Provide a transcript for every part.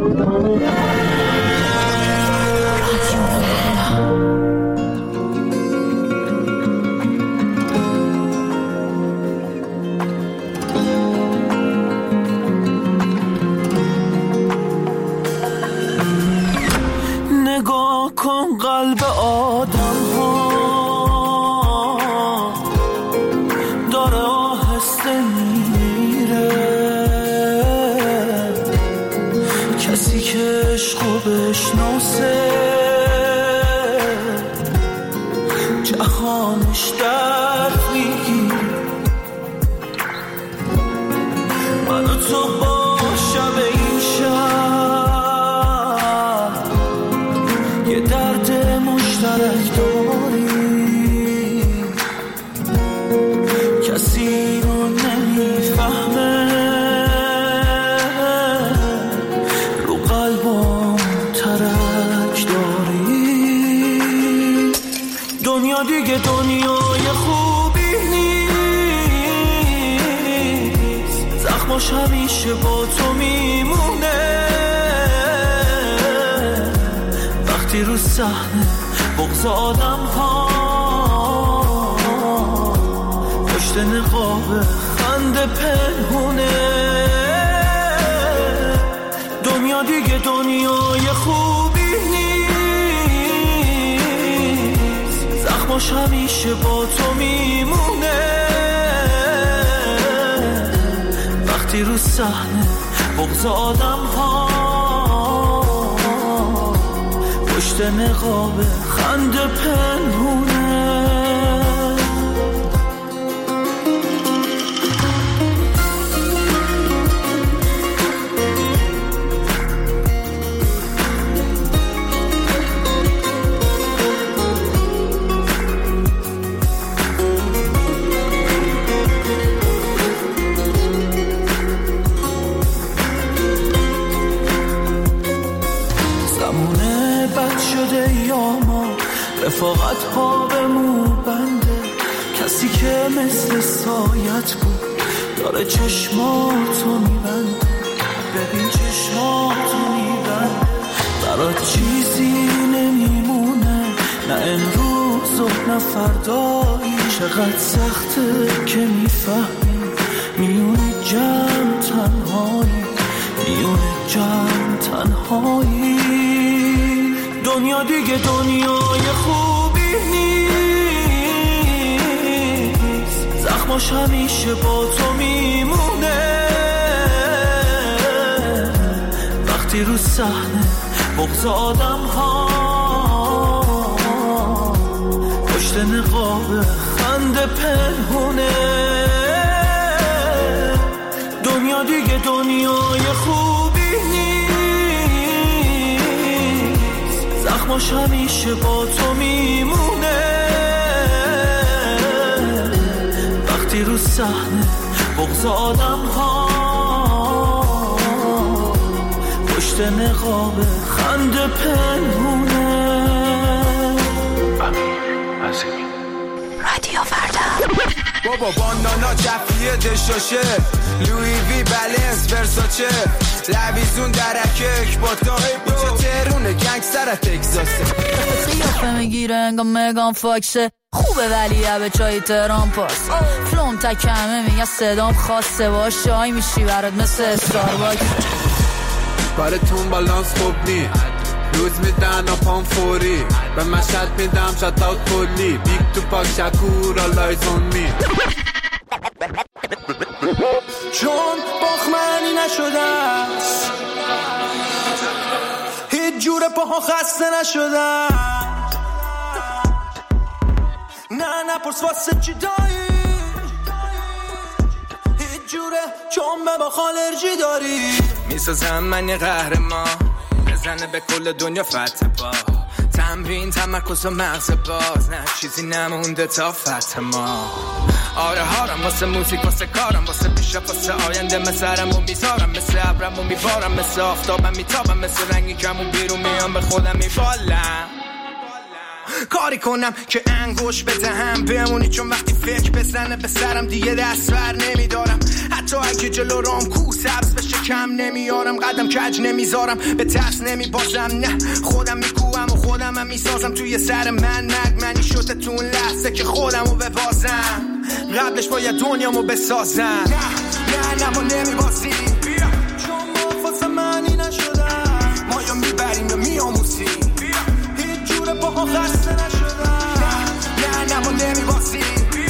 نگاه کن قلب آدم ها داره آهسته میره، کسی که عشقو بشناسه جهانش درد میگیره. من و تو با شب این شب یه درد مشترک داریم، کسی رو نمیفهمه، رو قلبم ترک داریم. دنیا دیگه دنیای خوبی نیست، زخماش همیشه با تو میمونه. وقتی رو صحنه بغض آدم ها پشت نقاب خنده پنهونه. دنیا دیگه دنیای خوبی نیست، زخماش همیشه با تو میمونه. وقتی رو صحنه بغض آدم ها پشت نقاب خنده پنهونه. رفاقت ها به مو بنده، کسی که مثل سایت بود داره چشماتو میبنده. ببین چشماتو میبنده، برات چیزی نمیمونه، نه امروز و نه فردایی. چقدر سخته که میفهمی میونه جمع تنهایی، میونه جمع تنهایی. دنیا دیگه دنیای خوبی نیست، زخماش همیشه با تو میمونه. وقتی رو صحنه بغض آدم ها پشت نقاب خنده پنهونه. دنیا دیگه دنیای خوبی نیست، زخماش همیشه با تو میمونه. وقتی رو صحنه بغض آدم ها پشت نقاب خنده پنهونه. رادیو فردا. بابا بانانا جفیه دشاشه، لوی وی بلنس ورساچه، لویزون درکک با تا اینجا ترونه گنگستر تکساسه. قیافه میگیره انگام مگان فاکسه، خوبه ولی به چای تهران پاس. فلوم تکمه میگه صدام خاصه، باشه آی میشی برات مثل استارباکس. کارتون بالانس خوب نی، روز میدن پام فوری، به مشهد میدم شات اوت کلی، بیگ تو پاک شکور آلایزون می. چون باخمنی نشده است، هیچ جوره پاها خسته نشده. نه نپرس واسه چی دایی، هیچ جوره چون به با خالرجی داری. میسازم من یه قهرمان، بزنه به کل دنیا فتح با تمرین تمرکز و مغز باز، نه چیزی نمونده تا فتح ما. آره هارم واسه موزیک واسه کارم، واسه پیشرفت واسه آینده، مسرمو میذارم مثل ابرمو میبارم، مثل آفتابم میتابم، مثل رنگی کمون بیرون میام به خودم میبالم. کاری کنم که انگوش بدهم بمونی، چون وقتی فکر بزنه به سرم دیگه دست بر نمیدارم. حتی اگه جلو رام کو سبز بشه کم نمیارم، قدم کج نمیذارم، به ترس نمیبازم، نه خودم میکوام و خودم هم میسازم. توی سر من نگمنی شده تو اون لحظه که خودمو ببازم، قبلش باید دنیامو بسازم. نه ما نمیبازی، چون ما واسه منی نشدن، ما یا میبریم یا میاموزیم، هیچ جوره با ما خسته نشدن. نه ما نمیبازی،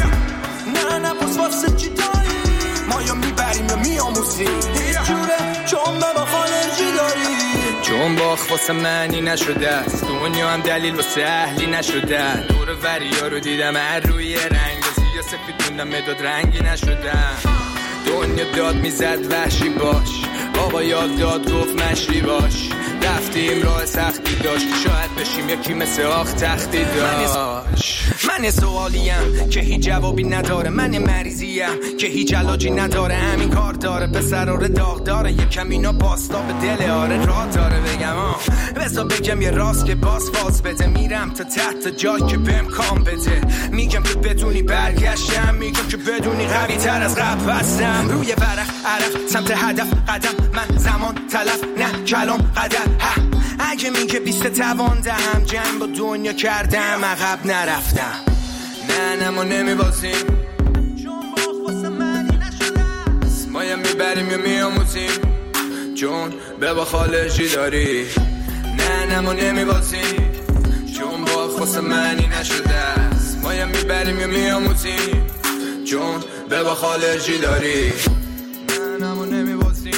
نه باز واسه چی داری، ما یا میبریم یا میاموزیم، هیچ جوره چون با خالجی داری. چون باخ واسه منی نشده است، دنیا هم دلیل واسه اهلی نشده. دور وریا رو دیدم هر روی رنگ یا سفیدوندم مداد رنگی نشدم. دنیا داد میزد وحشی باش، بابا یاد داد گفت مشری باش. رفتیم راه سختی داشت، شاید بشیم یکی مثل آخ تختی داشت. من سوالیم که هیچ جوابی نداره، من مریضیم که هیچ علاجی نداره. همین کار داره پسراره داغ داره، یکم اینا پاستا به دل آره راه داره. بگم بذار بگم یه راست که باز فاز بده، میرم تا تحت جای که بهم کام بده. میگم که بدونی برگشتم، میگم که بدونی قوی تر از قبل هستم. روی ورق عرق سمت هدف قدم، من زمان تلف نه کلام قدر. اگه میگه 20 توان دهم، جنگ با دنیا کردم عقب نرفتم. نه ما نمیبازیم، چون باخ واسه منی نشده، ما یا میبریم یا میاموزیم، چون به با خالجی داری. نه ما نمیبازیم، چون باخ واسه منی نشده، ما یا میبریم یا میاموزیم، چون به با خالجی داری. نه ما نمیبازیم،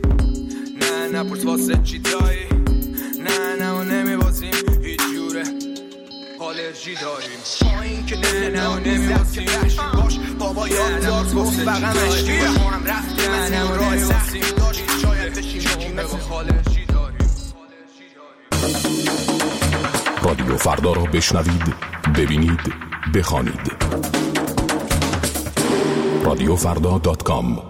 نه پرس واسه چی داری. نه ما نمیبازیم، هیچ جوره خالجی داریم. با این که نه نمیبازیم باش، بابا یاد دار گفت بقم اشتی ما هم رفتیم از این راه سختی داشت، شاید بشیم یکی مثل خالجی داریم. رادیو فردا را بشنوید، ببینید، بخوانید. radiofrda.com.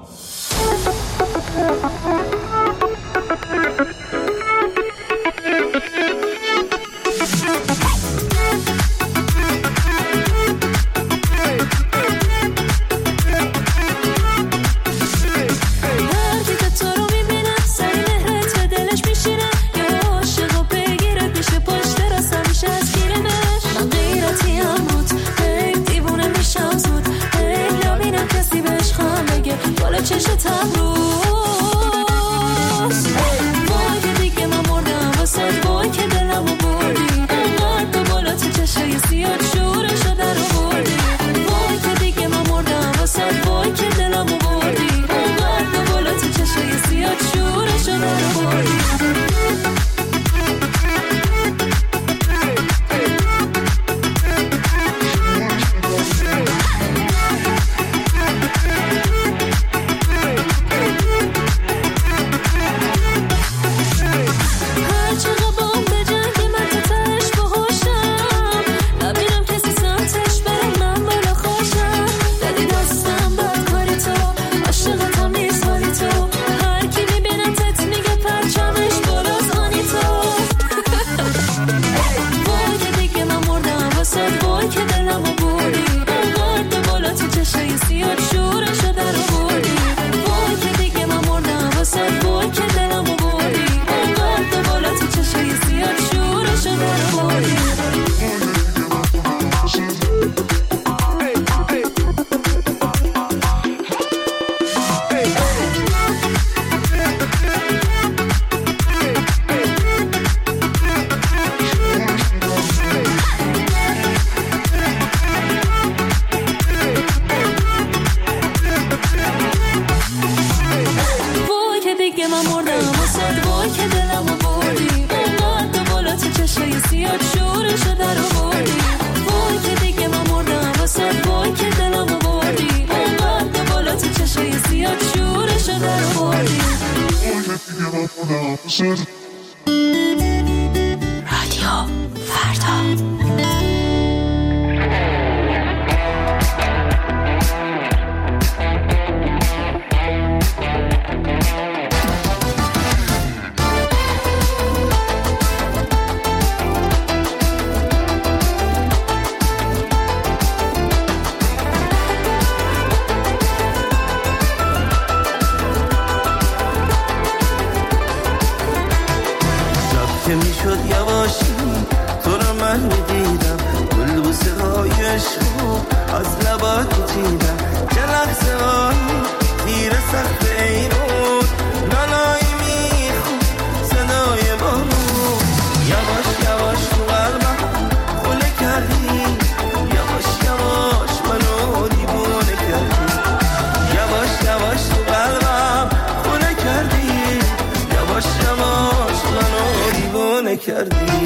که میشد یواشی تو رو من میدیدم، گلبوسه های عشقو از لبات میچیدم، چه لحظه های تیر سخت ایمون نانایی میخون صدای بارون، یواش یواش تو قلبم خونه کردی، یواش یواش منو دیوونه کردی، یواش یواش تو قلبم خونه کردی، یواش یواش منو دیوونه کردی.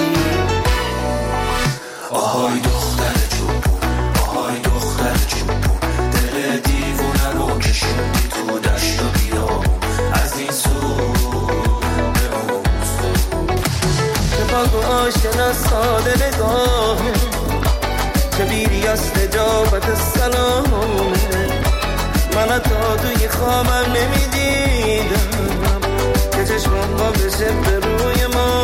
آهای دختر چوبون، آهای دختر چوبون، دل دیوونه رو کشوندی تو دشت و بیابون، از این سو به اون سو، که با آشنا ساده نگاهه، که بیری از نجابت سلامه، من تا توی خوابم نمیدیدم که چشمم با بشه به روی ما،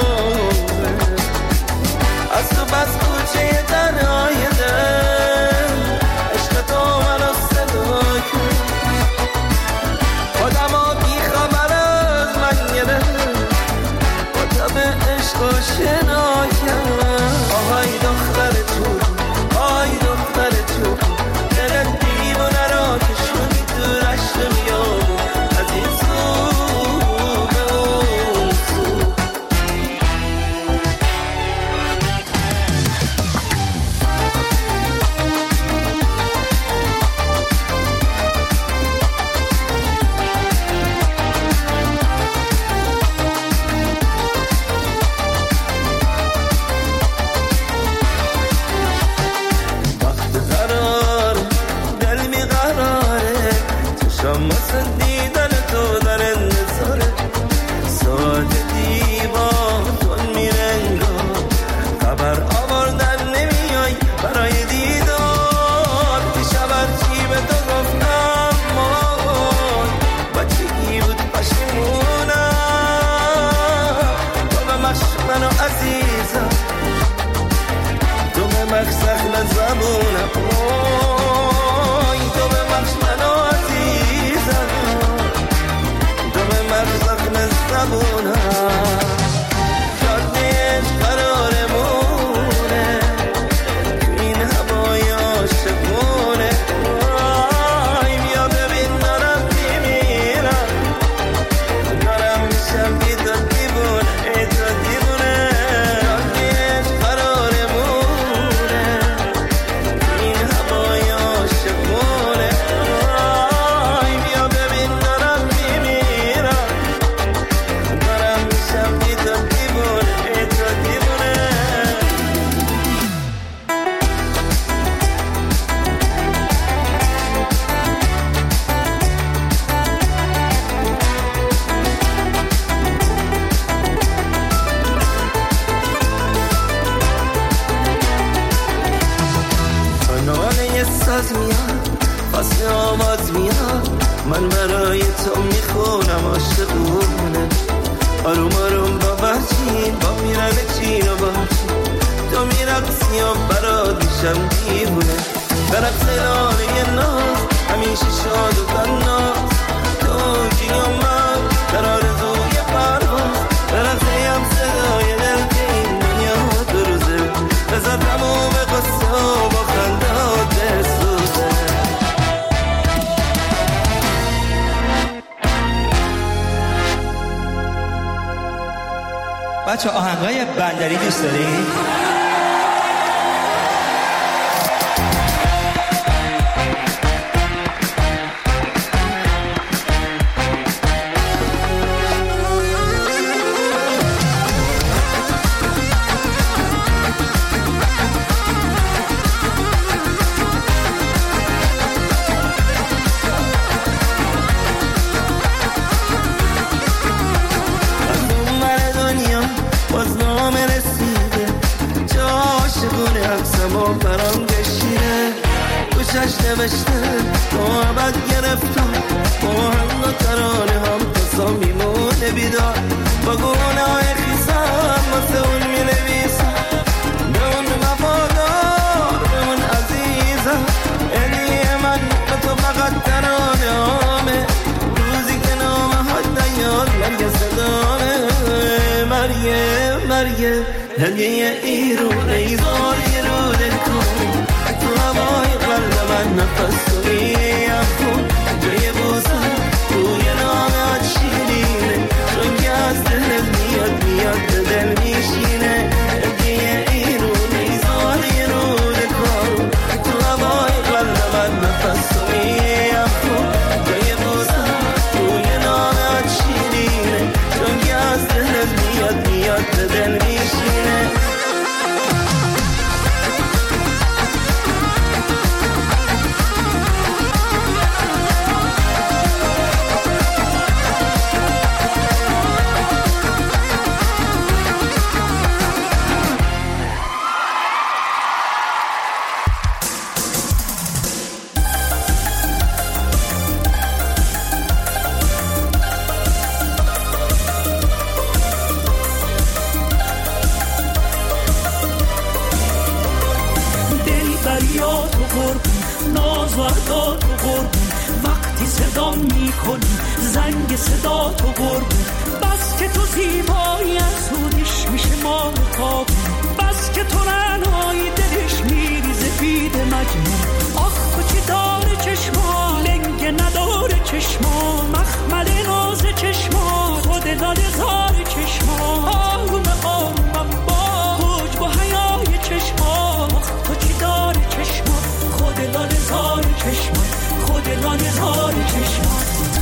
از تو بس کوچه تنهای دل عشق تو منو صدا کرد، خودم ها بی خبر از من گرفت، با تب عشق آشنا کرد. آهای دختر چوب، آهای دختر چوب، دل دیوانه را کشوندی تو رشت بیابون، از این سو به اون سو. واسه دیدن تو در انتظاره، ساعت دیوار تون میرنگار، خبر آوردن نمیای برای دیدار، دیشب چی به تو گفتم مان بچگی بود پشیمونم، تو به مخش منو عزیزم، تو به مخش زخم زبونم، تو به مخش منو عزیزم، تو به مخش زخم زبونم، شادیش قرارمونه تو این هوای عاشقونه، بیا ببین دارم میمیرم، دارم میشم بی تو دیوونه، ای تو دیوونه، شادیش قرارمونه تو این هوای عاشقونه، بیا ببین دارم میمیرم، دارم میشم بی تو دیوونه، ای تو دیوونه. کنانه یه ساز میاد، واسه آواز میاد، من برای تو میخونم عاشقونه، آروم آروم با بچین با میرن چین و بچین، تو میرقصی و برات میشم دیوونه، برقص لانه ناز همیشه شاد و تناز، تو جی و من در آرزوی پرواز، برقصیم صدای دل که این دنیا دو روزه، بذار تموم قصه و با خندات بسوزه. بچه آهنگای بندری دوست دارید؟ باز نام رسیده، چه عاشقونه عکسمو برام کشیده، گوشش نوشته محبت گرفتم، آهنگ و ترانه هم قصا میمونه بیدار، با گونه های خیسم واسه اون مینویسم، به اون وفادار بمون عزیزم، هدیه من به تو فقط ترانه همه، روزی که نامه ها دیاد مرگ صدامه، مریم برگه هدیه ایرونه ایزار یه رو دل کن تو هوای قلب من نفس توی افکن جای بوزن روی نامت شیرینه چون که از دلت میاد به دل میشینه هدیه ایرونه ایزار یه رو دل کن تو هوای قلب من نفس توی افکن جای بوزن روی نامت شیرینه چون که از دلت میاد به دل میشینه زنگ صدا تو قربون بس که تو زیبایی از خودش میشه مال خوابون بس که تو رنهای دلش میریزه بید مجنون آخ تو چی داره چشما لنگ نداره چشما مخمل ناز چشما خود لاله زار چشما آروم آرومم با خوش با حیای چشما آخ تو چی داره چشما خود لاله زار چشما خود لاله زار چشما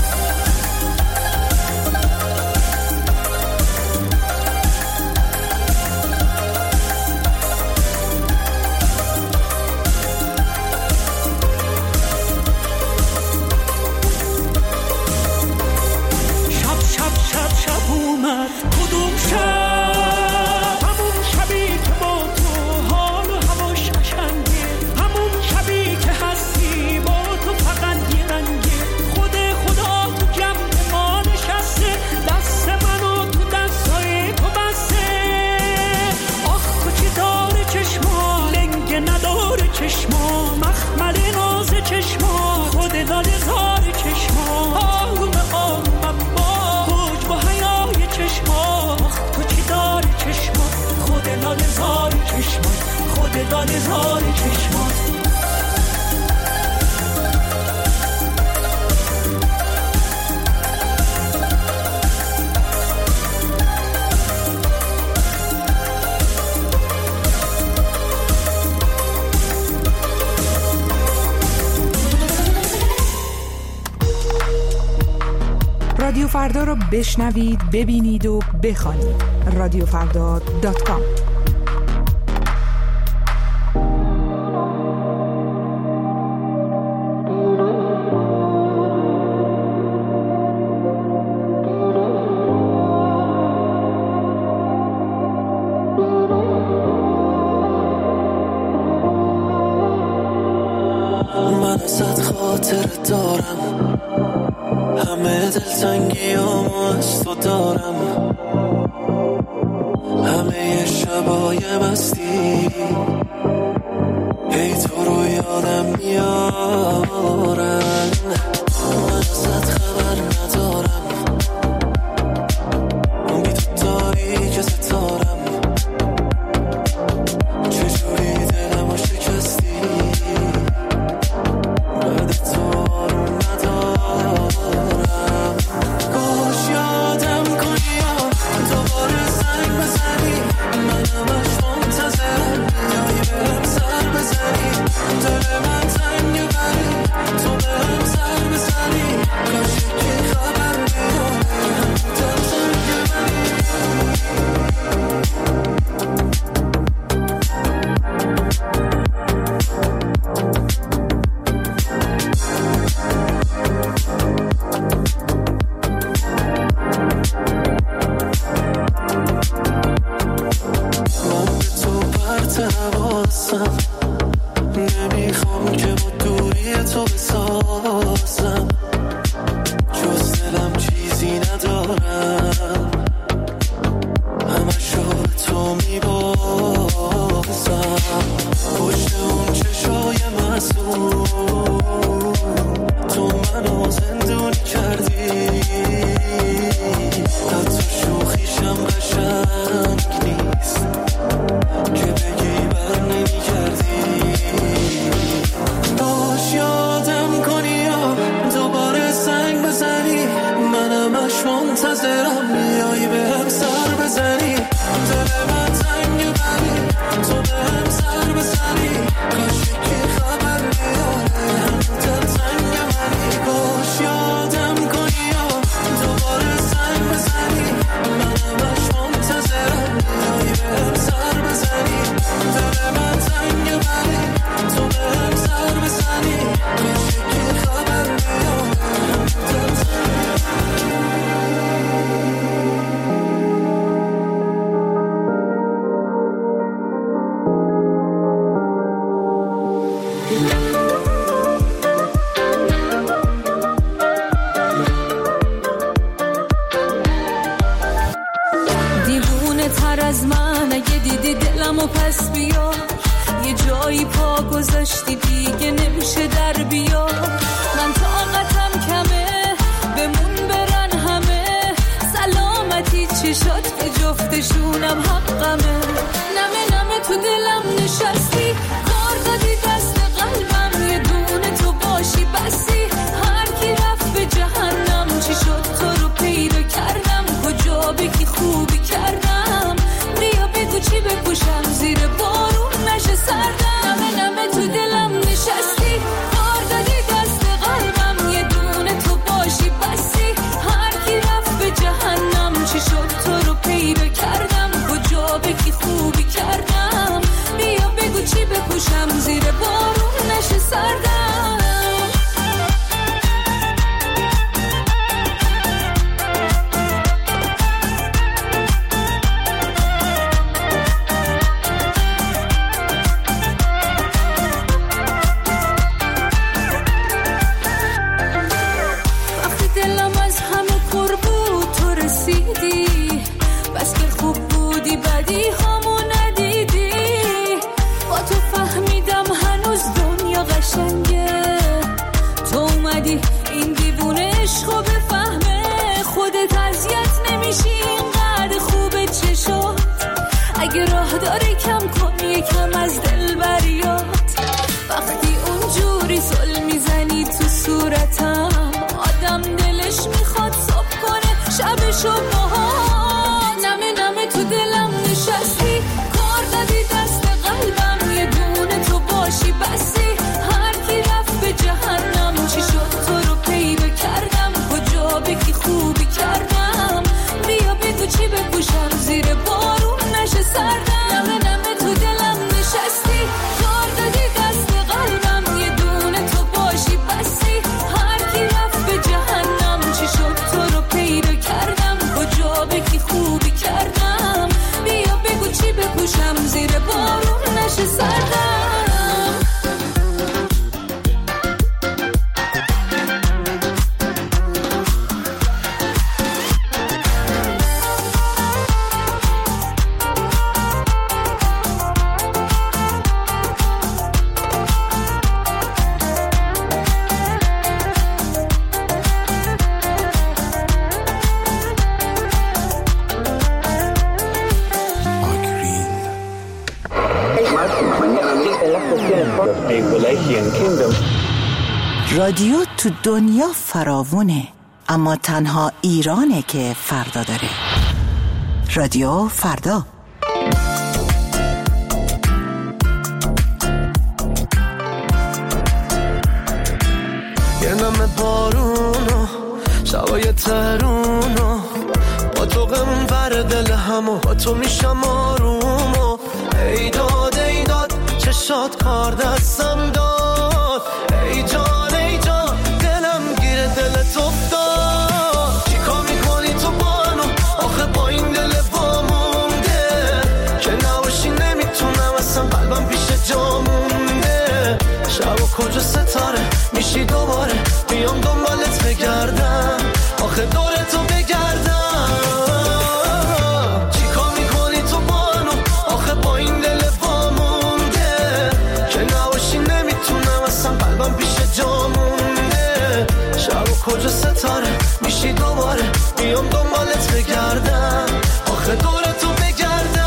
کدوم شب همون شبی که با تو حال و هواش قشنگه همون شبی که هستی با تو فقط یه رنگه خود خدا تو جمع ما نشسته دست منو تو دستای تو بسته آخ تو چی داره چشما لنگ نداره چشما مخمل ناز چشما خود لاله زار چشما آروم آرومم موج با حیای چشما تو چی داری چشما خود لاله زار چشما خود لاله زار چشما رادیو فردا رو بشنوید، ببینید و بخوانید. radiofrda.com. من ازت خاطر دارم همه دلتنگیامو از تو دارم همه شبای مستی هی تو رو یادم میارن من ازت خبر ندارم بی تو تاریک ستارم چجوری دلمو شکستی بعد تو آروم ندارم کاش یادم کنی یا دوباره زنگ بزنی من همش منتظرم یادی بهم سر بزنی دل من تنگ بری تو بهم سر بزنی کاش یکی خبر بیاره دل تنگ بری نمیخوام که با دوری تو بسازم جز دلم چیزی ندارم همشو به تو میبازم پشت اون چشای معصوم تو منو زندونی کردی حتی شوخیشم قشنگ نیست دیوونه تر از من، اگه دیدی دلمو پس بیا، یه جایی پا گذاشتی دیگه نمیشه در بیا. من طاقتم کمه بمون برن همه، سلامتی چشات به جفتشونم حقمه. نمه نمه تو دلم نشستی، کار دادی دست قلبم، یه دونه تو باشی بسی. هر کی رفت به جهنم، چی شد تو رو پیدا کردم، کجا بگی خوبی کردم. بیا بگو چی بپوشم زیر بارون نشه سردم. نمه نمه تو دلم نشستی، کار دادی دست قلبم، یه دونه تو باشی بسی. هر کی رفت به جهنم، چی شد تو رو پیدا کردم، کجا بگی خوبی کردم. بیا بگو چی بپوشم زیر بارون نشه سردم. این دیوونه عشقو بفهمه، خودت اذیت نمیشی اینقدر خوبه چشات. اگه راه داره کم کن یکم از دل بریات. وقتی اونجوری زل میزنی تو صورتم، آدم دلش میخواد صبح کنه شبشو باهات. نمه نمه تو دلم نشستی، کار دادی دست قلبم، یه دونه تو باشی بسی. هر کی رفت به جهنم، چی شد تو رو پیدا کردم، کجا بگی خوبی کردم. بیا بگو چی بپوشم زیر بارون نشه سردم. نمه نمه تو دلم نشستی، کار دادی دست قلبم، یه دونه تو باشی بسی. هر کی رفت به جهنم، چی شد تو رو پیدا کردم، کجا بگی خوبی کردم. بیا بگو چی بپوشم زیر بارون نشه سردم. رادیو تو دنیا فراوونه، اما تنها ایرانه که فردا داره. رادیو فردا. یه نمه بارونو شبای ترونو، با تو غمون بر دل همو، با تو میشم آرومو. ایداد ایداد چشات کار دستم داد، ای جان ای جان دلم گیره دلت افتاد. چیکار میکنی تو بانو آخه با این دل وامونده، که نباشی نمیتونم اصلا قلبم پیش جا مونده. شب و کجا ستاره میشی دوباره، بیام دنبالت بگردم، آخه دور تو بگردم. چیکار میکنی تو بانو آخه با این دل وامونده، که نباشی نمیتونم اصلا قلبم پیش جا مونده. شب و کجا ستاره میشی دوباره، بیام دنبالت بگردم، آخه دور تو بگردم.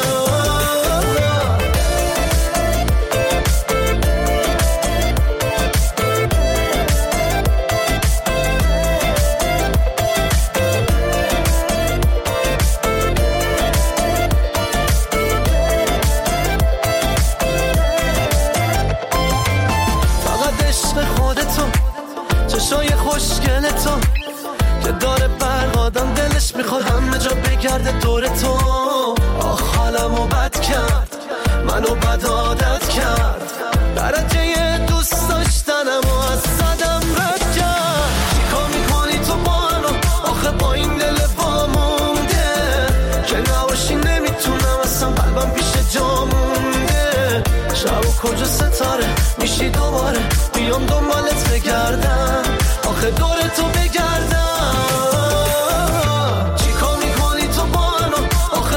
چشای خوشگل تو که داره برق، آدم دلش میخواد همه جا بگرده دور تو. آخ حالمو بد کرد، منو بد عادت کرد، درجه دوست داشتنم و از صدم رد کرد. چیکار میکنی تو بانو آخه با این دل وامونده، که نباشی نمیتونم اصلا قلبم پیش جا مونده. شب و کجا ستاره میشی دوباره، بیام دنبالت بگردم، آخه دور تو بگردم. چیکار میکنی تو بانو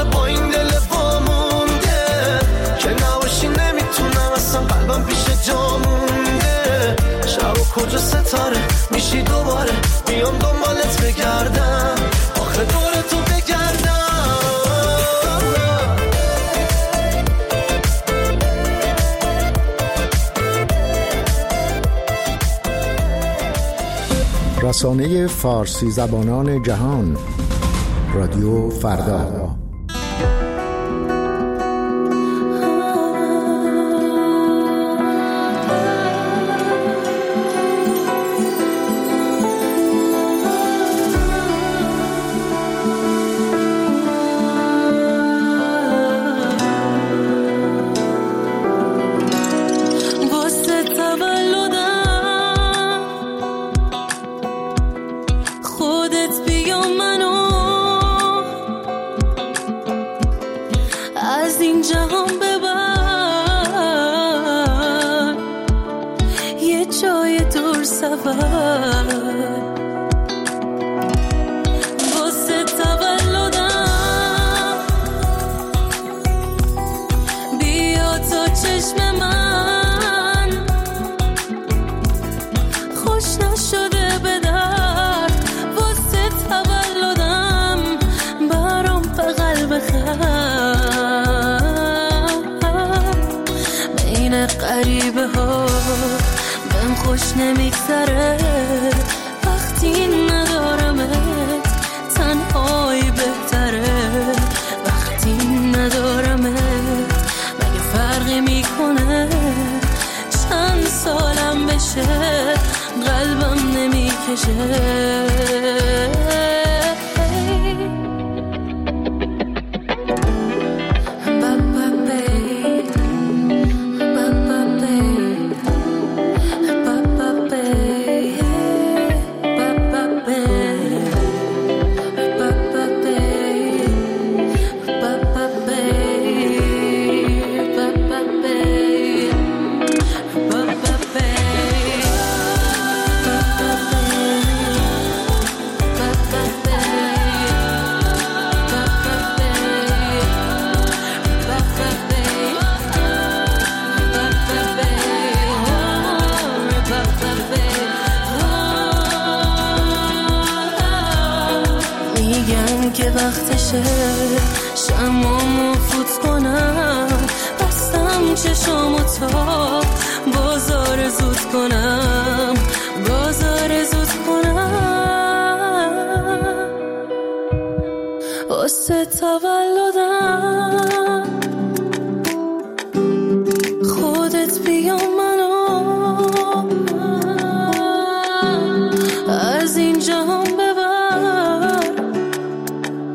رسانه فارسی زبانان جهان، رادیو فردا. غریبه ها بهم خوش نمیگذره وقتی ندارمت، تنهایی بهتره وقتی ندارمت. مگه فرقی میکنه چند سالم بشه قلبم نمیکشه. که وقتشه شمامو فوت کنم، بستم چشامو تا بازار زود کنم، بازار زود کنم. واسه تولدم خودت بیا منو از این جهان ببر،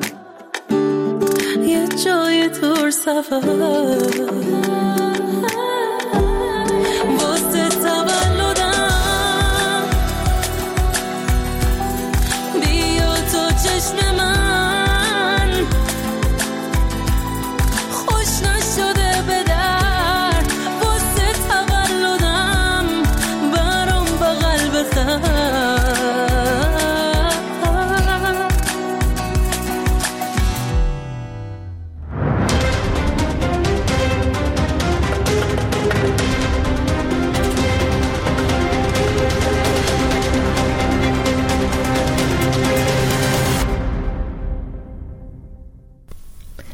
یه جای دور سفر.